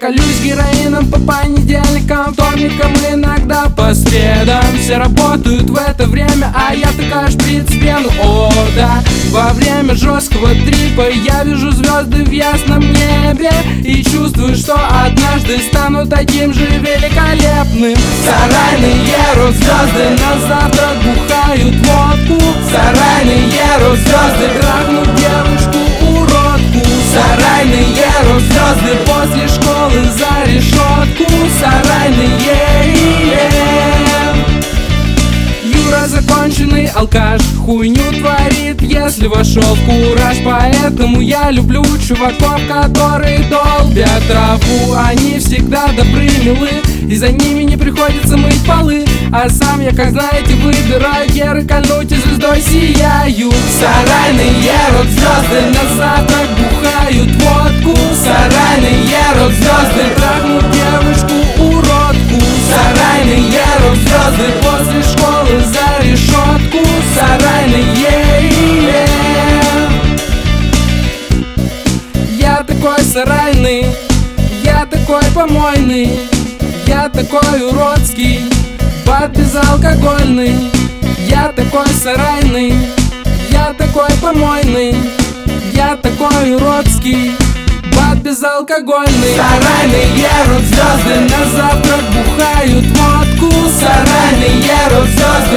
колюсь героином по понедельникам, вторникам, иногда по средам. Все работают в это время, а я такая шприц пену. О, да, во время жесткого трипа я вижу звезды в ясном небе и чувствую, что однажды стану таким же великолепным. Сарайные рок-звезды на завтрак бухают водку. Сарайные рок-звезды грабнут девушку-уродку. Сарайные рок-звезды после школы за решетку. Сарайные. Юра законченный алкаш, хуйню творит, если вошел в кураж. Поэтому я люблю чуваков, которые долбят траву. Они всегда добры, милы, и за ними не приходится мыть полы. А сам я, как знаете, выбираю геры, кольнуть и звездой сияю. Сарайные рок-звезды на завтрак бухают водку. Сарайные рок-звезды трахнут девушку-уродку. Сарайные рок-звезды после школы за решетку. Сарайные. Я такой сарайный, я такой помойный, я такой уродский, бат безалкогольный. Я такой сарайный, я такой помойный, я такой уродский, бат безалкогольный. Сарайные рок-звезды на завтрак бухают водку. Сарайные рок-звезды